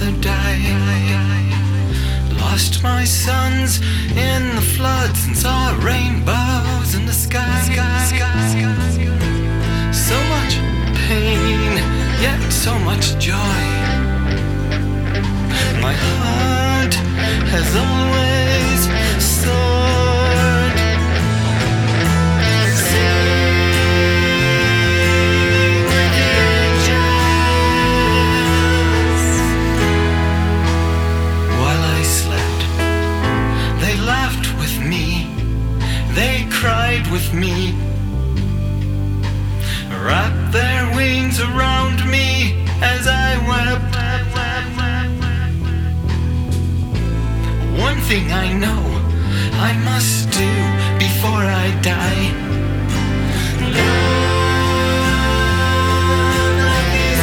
to die. Lost my sons in the floods and saw rainbows in the sky. So much pain, yet so much joy. My heart has always soared. Sing with the angels. While I slept, they laughed with me, they cried with me, wrapped their wings around me as I wept. One thing I know I must do before I die. Love like these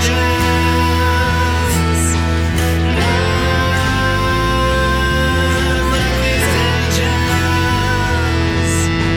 angels. Love like these angels.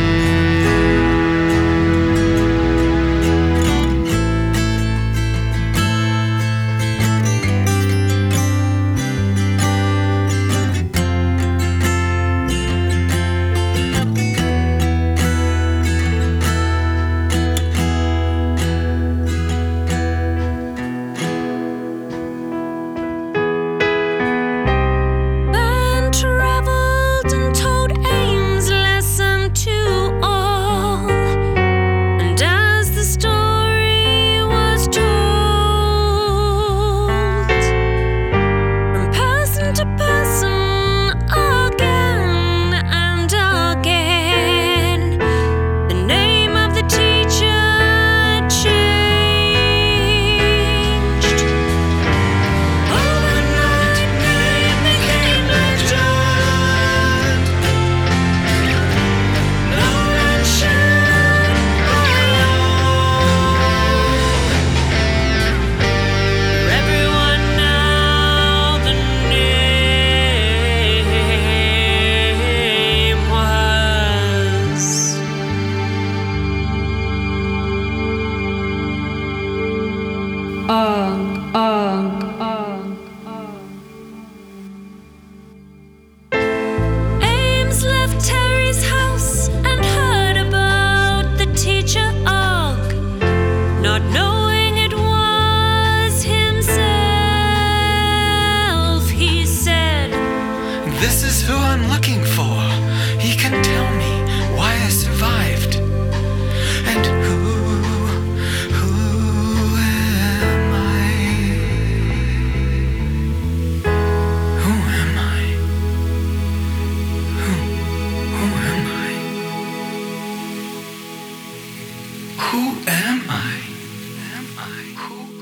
Ames left Terry's house and heard about the teacher Og, not knowing it was himself. He said, This is who I'm looking for. He can tell me why I survived. And who am I? Who am I? Who am I? Who am I? Who